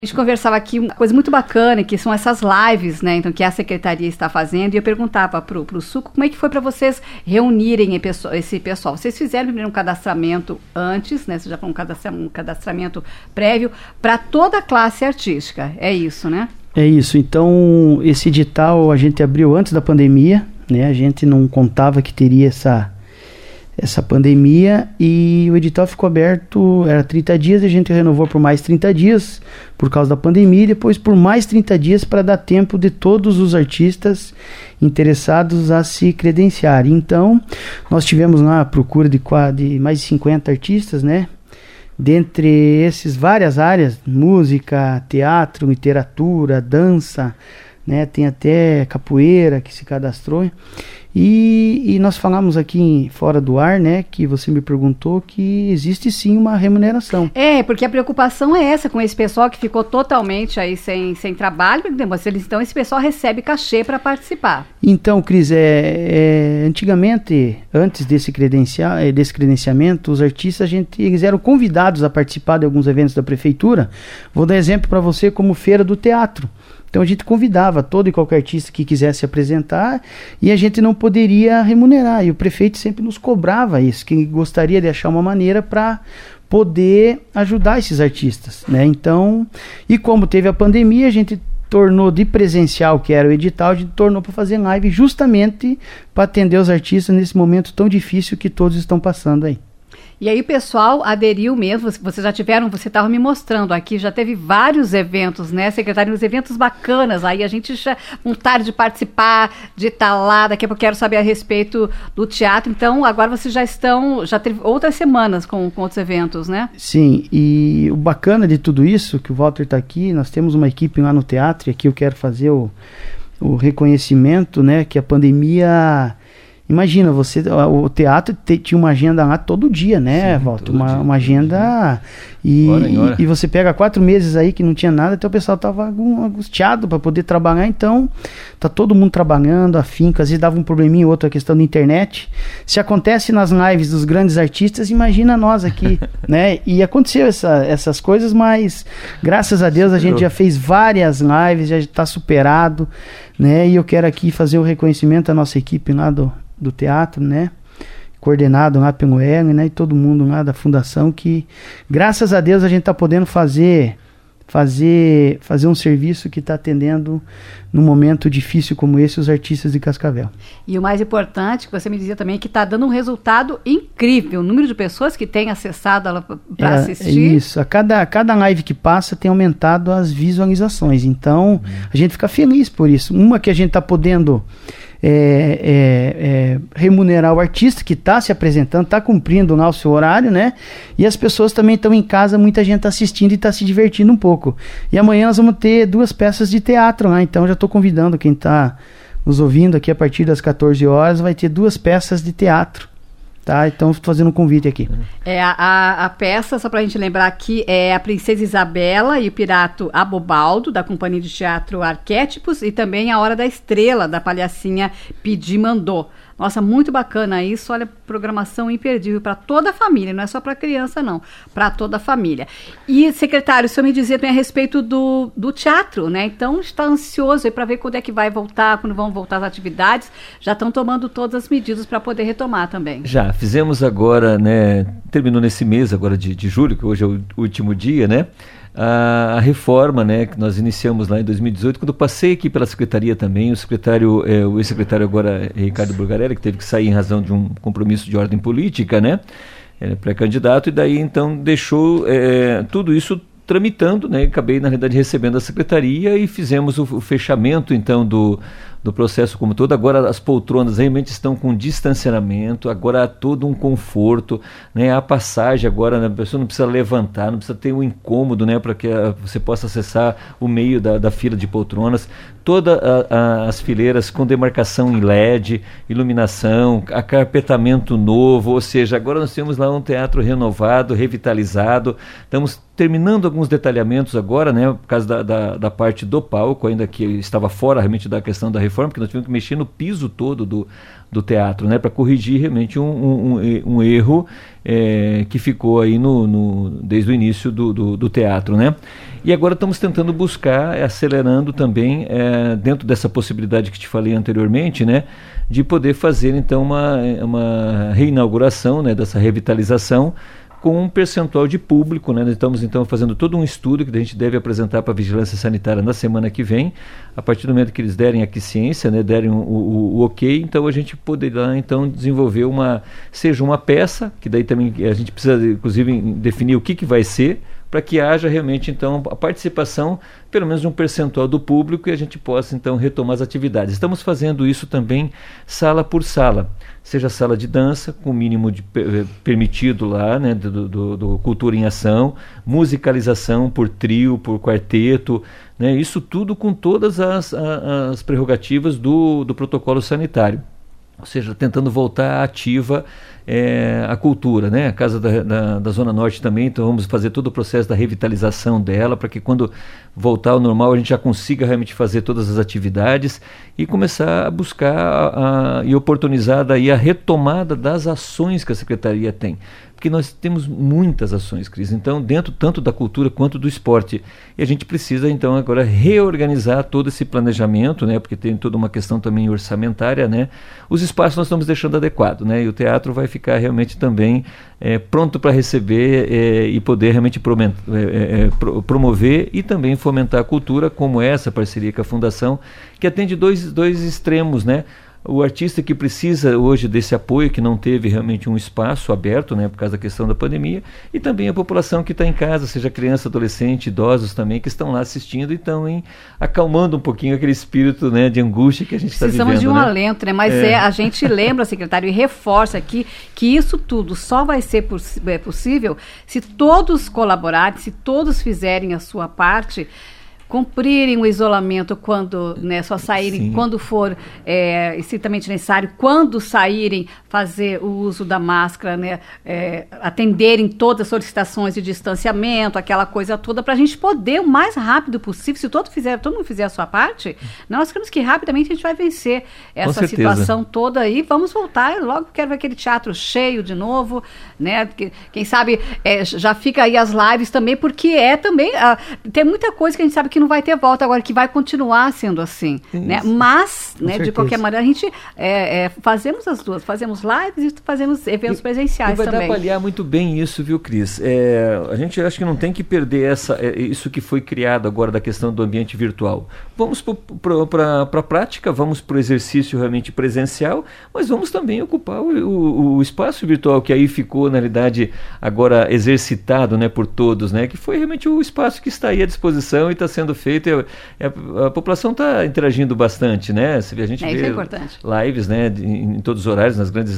A gente conversava aqui uma coisa muito bacana, que são essas lives, né? Então, que a Secretaria está fazendo, e eu perguntava para o Suco como é que foi para vocês reunirem esse pessoal. Vocês fizeram primeiro um cadastramento antes, né? Vocês já foram um cadastramento prévio para toda a classe artística, é isso, né? É isso, então esse edital a gente abriu antes da pandemia, né? A gente não contava que teria essa pandemia, e o edital ficou aberto, era 30 dias, a gente renovou por mais 30 dias por causa da pandemia, e depois por mais 30 dias para dar tempo de todos os artistas interessados a se credenciarem. Então, nós tivemos lá a procura de mais de 50 artistas, né? Dentre esses, várias áreas, música, teatro, literatura, dança, né? Tem até capoeira que se cadastrou. E nós falamos aqui fora do ar, né, que você me perguntou que existe sim uma remuneração. Porque a preocupação é essa com esse pessoal que ficou totalmente aí sem trabalho, então esse pessoal recebe cachê para participar. Então, Cris, antigamente, antes desse credenciamento, os artistas eles eram convidados a participar de alguns eventos da prefeitura. Vou dar exemplo para você como Feira do Teatro. Então a gente convidava todo e qualquer artista que quisesse apresentar, e a gente não poderia remunerar, e o prefeito sempre nos cobrava isso, que gostaria de achar uma maneira para poder ajudar esses artistas, né? Então, e como teve a pandemia, a gente tornou de presencial, que era o edital, a gente tornou para fazer live justamente para atender os artistas nesse momento tão difícil que todos estão passando aí. E aí o pessoal aderiu mesmo, vocês já tiveram, você estava me mostrando aqui, já teve vários eventos, né, secretário, uns eventos bacanas, aí a gente já vontade de participar, de estar lá, daqui a pouco quero saber a respeito do teatro, então agora vocês já teve outras semanas com outros eventos, né? Sim, e o bacana de tudo isso, que o Walter está aqui, nós temos uma equipe lá no teatro, e aqui eu quero fazer o reconhecimento, né, que a pandemia... Imagina, o teatro tinha uma agenda lá todo dia, né, Walter? Uma agenda... E você pega 4 meses aí que não tinha nada, então o pessoal estava angustiado para poder trabalhar, então tá todo mundo trabalhando, afinco, às vezes dava um probleminha ou outro, a questão da internet. Se acontece nas lives dos grandes artistas, imagina nós aqui, né? E aconteceu essas coisas, mas graças a Deus a gente já fez várias lives, já está superado, né? E eu quero aqui fazer o reconhecimento à nossa equipe lá do teatro, né? Coordenado lá pelo Hélio, né? E todo mundo lá da fundação, que graças a Deus a gente está podendo fazer um serviço que está atendendo num momento difícil como esse os artistas de Cascavel. E o mais importante, que você me dizia também, é que está dando um resultado incrível, o número de pessoas que têm acessado ela para assistir. Isso, a cada live que passa tem aumentado as visualizações, então a gente fica feliz por isso. Uma que a gente está podendo remunerar o artista que está se apresentando, está cumprindo lá o seu horário, né? E as pessoas também estão em casa, muita gente está assistindo e está se divertindo um pouco. E amanhã nós vamos ter 2 peças de teatro lá, então já estou convidando quem está nos ouvindo aqui a partir das 14 horas, vai ter 2 peças de teatro. Tá, então estou fazendo um convite aqui. A peça, só para a gente lembrar aqui, é a Princesa Isabela e o Pirata Abobaldo, da Companhia de Teatro Arquétipos, e também a Hora da Estrela, da palhacinha Pedi Mandou. Nossa, muito bacana isso, olha, programação imperdível para toda a família, não é só para criança não, para toda a família. E, secretário, o senhor me dizia também a respeito do teatro, né? Então, está ansioso aí para ver quando é que vai voltar, quando vão voltar as atividades, já estão tomando todas as medidas para poder retomar também. Já, fizemos agora, né, terminou nesse mês agora de julho, que hoje é o último dia, né? A reforma, né, que nós iniciamos lá em 2018, quando eu passei aqui pela secretaria também, o ex-secretário agora, Ricardo Burgarelli, que teve que sair em razão de um compromisso de ordem política, né, pré-candidato, e daí então deixou tudo isso tramitando, né, acabei na realidade recebendo a secretaria e fizemos o fechamento então do processo como todo. Agora as poltronas realmente estão com distanciamento, agora há todo um conforto, né? A passagem agora, né? A pessoa não precisa levantar, não precisa ter um incômodo, né? Para que você possa acessar o meio da fila de poltronas. Todas as fileiras com demarcação em LED, iluminação, acarpetamento novo, ou seja, agora nós temos lá um teatro renovado, revitalizado. Estamos terminando alguns detalhamentos agora, né? Por causa da parte do palco, ainda que estava fora realmente da questão da reforma, porque nós tivemos que mexer no piso todo do teatro, né, para corrigir realmente um erro que ficou aí desde o início do teatro, né? E agora estamos tentando buscar, acelerando também, dentro dessa possibilidade que te falei anteriormente, né, de poder fazer então uma reinauguração, né, dessa revitalização, com um percentual de público, né? Nós estamos então fazendo todo um estudo que a gente deve apresentar para a Vigilância Sanitária na semana que vem. A partir do momento que eles derem a aquiescência, né, derem o ok, então a gente poderá então desenvolver seja uma peça, que daí também a gente precisa inclusive definir o que vai ser, para que haja realmente então a participação, pelo menos de um percentual do público, e a gente possa então retomar as atividades. Estamos fazendo isso também sala por sala, seja sala de dança, com o mínimo permitido lá, né, do Cultura em Ação, musicalização por trio, por quarteto, né, isso tudo com todas as prerrogativas do protocolo sanitário. Ou seja, tentando voltar ativa a cultura, né? A Casa da Zona Norte também, então vamos fazer todo o processo da revitalização dela, para que quando voltar ao normal a gente já consiga realmente fazer todas as atividades e começar a buscar e oportunizar daí a retomada das ações que a Secretaria tem. Porque nós temos muitas ações, Cris, então dentro tanto da cultura quanto do esporte, e a gente precisa então agora reorganizar todo esse planejamento, né, porque tem toda uma questão também orçamentária, né, os espaços nós estamos deixando adequado, né, e o teatro vai ficar realmente também pronto para receber e poder realmente promover e também fomentar a cultura, como essa parceria com a Fundação, que atende dois extremos, né. O artista que precisa hoje desse apoio, que não teve realmente um espaço aberto, né, por causa da questão da pandemia, e também a população que está em casa, seja criança, adolescente, idosos também, que estão lá assistindo e estão acalmando um pouquinho aquele espírito, né, de angústia que a gente está vivendo. Precisamos de um alento, né? Mas a gente lembra, secretário, e reforça aqui que isso tudo só vai ser possível se todos colaborarem, se todos fizerem a sua parte, cumprirem o isolamento quando, né, só saírem, sim, quando for estritamente necessário, quando saírem, fazer o uso da máscara, né, atenderem todas as solicitações de distanciamento, aquela coisa toda, para a gente poder o mais rápido possível, se todo mundo fizer a sua parte, nós queremos que rapidamente a gente vai vencer essa situação toda aí, vamos voltar, eu logo quero ver aquele teatro cheio de novo, né, quem sabe já fica aí as lives também, porque também, tem muita coisa que a gente sabe que não vai ter volta agora, que vai continuar sendo assim, né? Mas, né, de qualquer maneira, a gente fazemos as duas, fazemos lives e fazemos eventos presenciais também. Vai dar para avaliar muito bem isso, viu, Cris? A gente acha que não tem que perder isso que foi criado agora da questão do ambiente virtual. Vamos para a prática, vamos para o exercício realmente presencial, mas vamos também ocupar o espaço virtual que aí ficou, na realidade, agora exercitado, né, por todos, né, que foi realmente o espaço que está aí à disposição e está sendo feito, a população está interagindo bastante, né? A gente vê lives, né, em todos os horários, nas grandes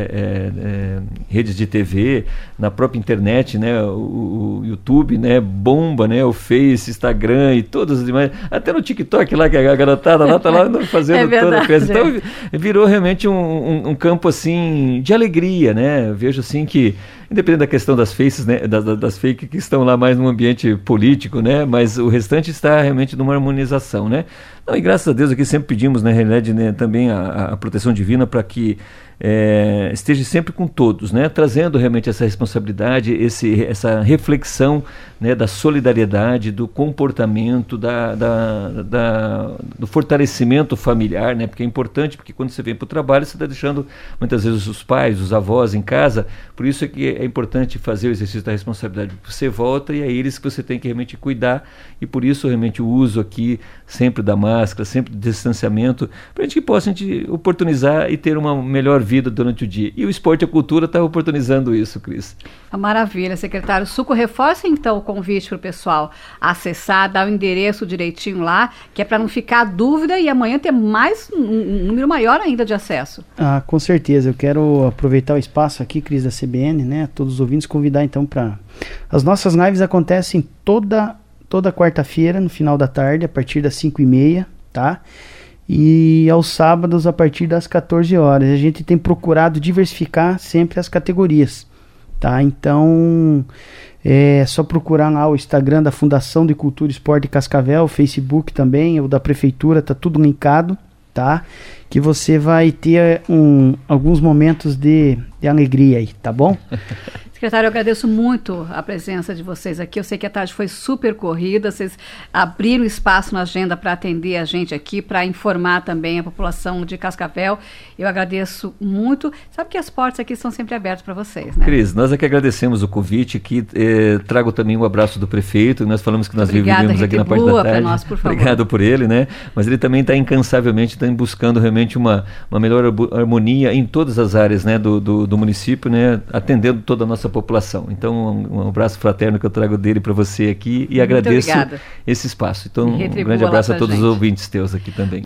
redes de TV, na própria internet, né, o YouTube, né, bomba, né, o Face, Instagram e todas as demais, até no TikTok lá, que a garotada lá está lá fazendo toda a festa. Então virou realmente um campo assim de alegria, né? Eu vejo assim que, independente da questão das faces, né, das fake que estão lá mais no ambiente político, né, mas o restante está realmente numa harmonização, né? Não, e graças a Deus aqui sempre pedimos, na realidade, né, também a proteção divina para que esteja sempre com todos, né, trazendo realmente essa responsabilidade, essa reflexão, né, da solidariedade, do comportamento, do fortalecimento familiar, né, porque é importante, porque quando você vem para o trabalho você está deixando muitas vezes os pais, os avós em casa, por isso é que é importante fazer o exercício da responsabilidade. Você volta e é eles que você tem que realmente cuidar, e por isso realmente o uso aqui sempre da máscara, sempre do distanciamento, para a gente que possa oportunizar e ter uma melhor vida durante o dia. E o esporte e a cultura está oportunizando isso, Cris. Maravilha, secretário. Suco, reforça então o convite para o pessoal acessar, dar o endereço direitinho lá, que é para não ficar dúvida e amanhã ter um número maior ainda de acesso. Com certeza. Eu quero aproveitar o espaço aqui, Cris, da CBN, né? Todos os ouvintes, convidar então para... As nossas lives acontecem toda quarta-feira, no final da tarde, a partir das 5h30, tá? E aos sábados a partir das 14 horas. A gente tem procurado diversificar sempre as categorias, tá? Então é só procurar lá o Instagram da Fundação de Cultura, Esporte e Cascavel, o Facebook também, o da Prefeitura, tá tudo linkado, tá? Que você vai ter alguns momentos de alegria aí, tá bom? Secretário, eu agradeço muito a presença de vocês aqui. Eu sei que a tarde foi super corrida, vocês abriram espaço na agenda para atender a gente aqui, para informar também a população de Cascavel. Eu agradeço muito. Sabe que as portas aqui estão sempre abertas para vocês, né? Cris, nós é que agradecemos o convite aqui. Trago também um abraço do prefeito. Nós falamos que nós vivíamos aqui na parte da tarde. Nós, por favor. Obrigado por ele, né? Mas ele também está incansavelmente buscando realmente uma melhor harmonia em todas as áreas, né, do município, né, atendendo toda a nossa população. Então, um abraço fraterno que eu trago dele para você aqui e agradeço esse espaço. Então, um grande abraço a todos os ouvintes teus aqui também.